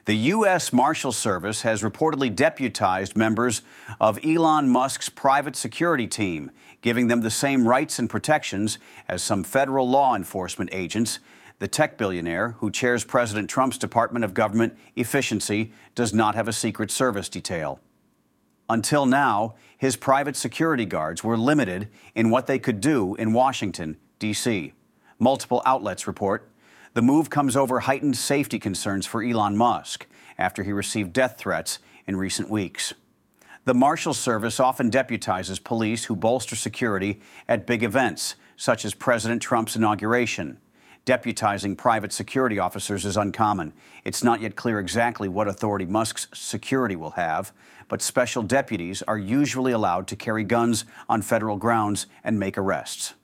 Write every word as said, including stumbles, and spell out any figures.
The U S Marshal Service has reportedly deputized members of Elon Musk's private security team, giving them the same rights and protections as some federal law enforcement agents. The tech billionaire, who chairs President Trump's Department of Government Efficiency, does not have a Secret Service detail. Until now, his private security guards were limited in what they could do in Washington, D C Multiple outlets report the move comes over heightened safety concerns for Elon Musk after he received death threats in recent weeks. The Marshal Service often deputizes police who bolster security at big events, such as President Trump's inauguration. Deputizing private security officers is uncommon. It's not yet clear exactly what authority Musk's security will have, but special deputies are usually allowed to carry guns on federal grounds and make arrests.